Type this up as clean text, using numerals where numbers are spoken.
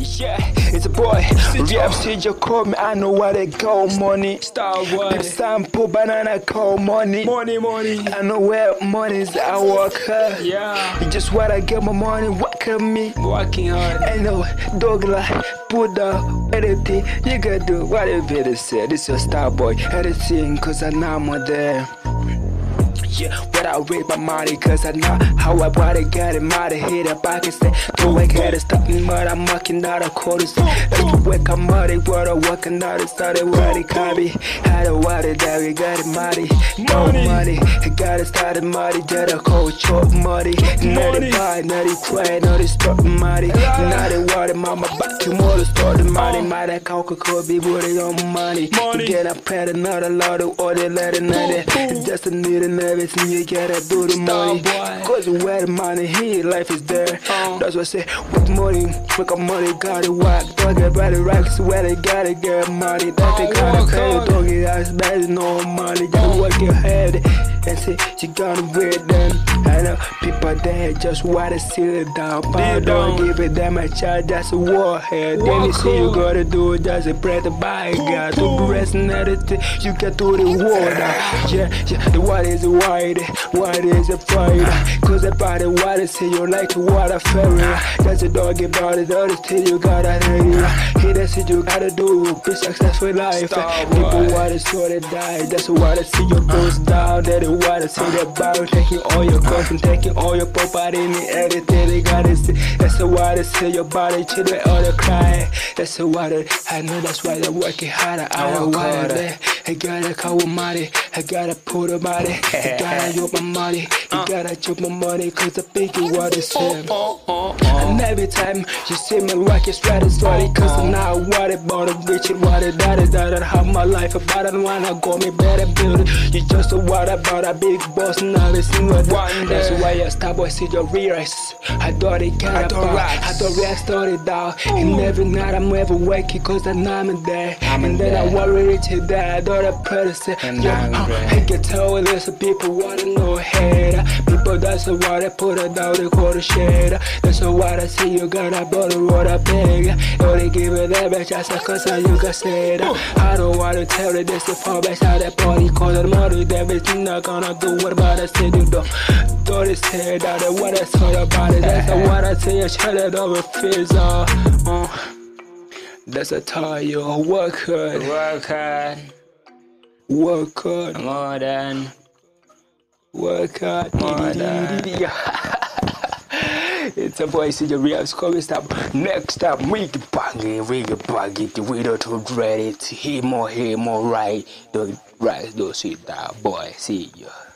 Yeah, it's a boy. VFC just call me, I know where they go, money. Star boy. Big sample, banana call money. Money, money. I know where money's I work hard. Yeah. It's just what I get my money, work at me. Working hard. I know, dog like, put down anything. You gotta do what you better say. This your star boy, anything, cause I know I'm there. Yeah, but I read my money cause I know how I bought it, got it, mighty hit up, I can say, don't wake head and stop me, but I'm mucking out of quarters. That's the wake I'm muddy, what I'm working out, it started what it copy. Had a water that we got it muddy, no money, I got it started muddy, that I call chop muddy. Not it buy, not it cry, not it stop muddy, not it water, mama back to more to start the money, mighty Coca-Cola be with it on money. Get up at another lot of order, let it not it, it's just a need and everything. You gotta do the money, cause you wear the money, here life is there. That's what I say, with money, make a money, gotta work. Don't get by the racks where they gotta get money. That's the kind of pay, don't get as bad, no money. Just work your head and say, you gotta wear them. I know people there just wanna sit it down, but don't give it that much charge, that's a warhead. Then you see you gotta do it, just a breath to buy it. Got to the rest and everything, you get to the water. Yeah, the water is wide. What is a fight? Cause about the water, say you like the water ferry. That's a dog about it, all the thing you gotta do. Hey, that's what you gotta do, be successful in life. People wanna so they die, that's why I see your goes down. They don't wanna see the barrel, taking all your guns and taking all your property and everything they gotta see. That's why they see your body, children all the cry. That's why I know that's why they're working harder. I don't want it. I gotta call with money, I gotta put a money, I gotta use my money, I gotta choke my money, cause I think you what it's him. And every time you see me rock, it's right, it's sorry, cause I'm not worried about it, rich and what it that have my life, but I don't wanna go me better build it. You just a what about a big boss, now it's in what one. That's why a star boy see your realize. I thought it got about, I thought I started down, and every night I'm ever waking, cause I know I'm there, and then I worry to die, I thought I pray to say, I can tell there's people wanna know hater. People that's why they put it down, they call the shade. That's why I see you gotta bother what I beg. Don't they give it that bitch, I said cause you can say that. I don't wanna tell it, this the fall back out that party, cause the money that bitch not gonna do what about I said you don't they say that what I thought about it. That's what I say, I shut it over fears. That's a tell you, work hard. Work hard. Work hard. More than. Work hard. More than. It's a boy, see the real coming stop. Next up, we get buggy, the widow to dread it. He more right. Don't see that boy, see ya.